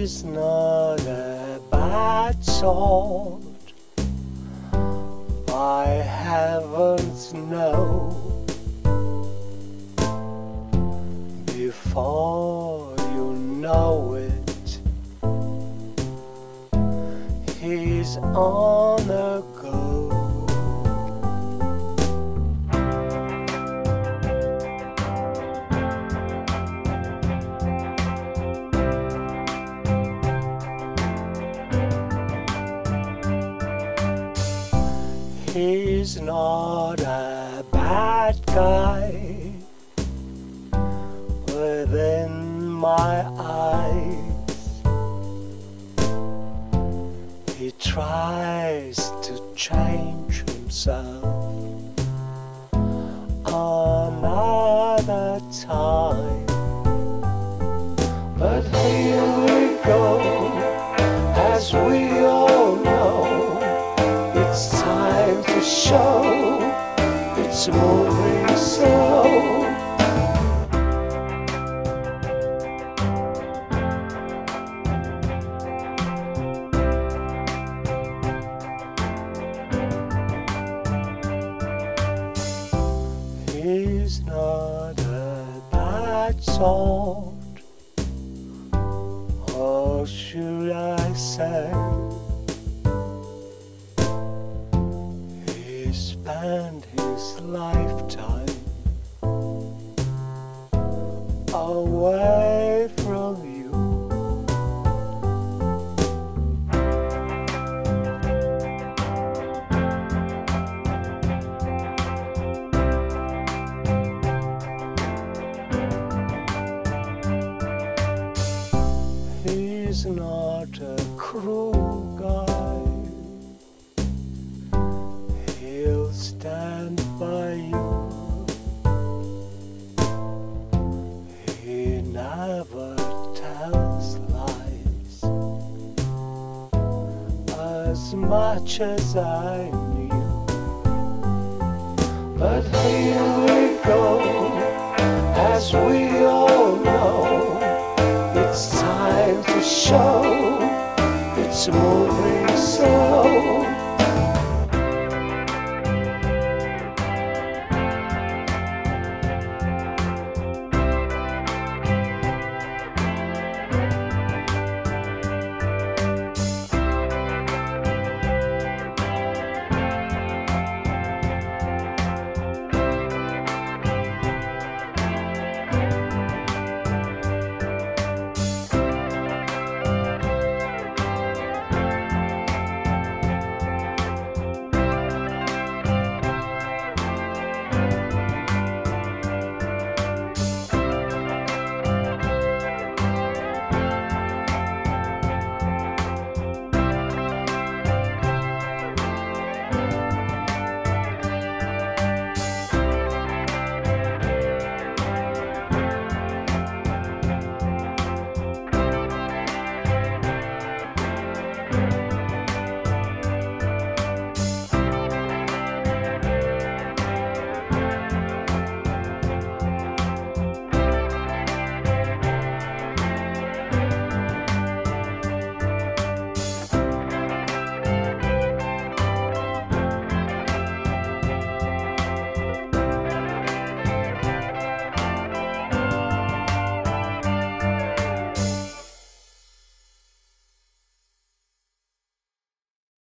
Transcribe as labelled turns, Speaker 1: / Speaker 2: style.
Speaker 1: He's not a bad sort, by heavens no. Before you know it, he's on a go. He's not a bad guy within my eyes. He tries to change himself another time, but here we go, as we all know. It's time to show, it's moving slow. He's not a bad sort, or should I say, he spent his lifetime away from you. He's not a cruel guy, he'll stand by you. He never tells lies, as much as I knew. But here we go, as we all know. It's time to show, it's moving slow.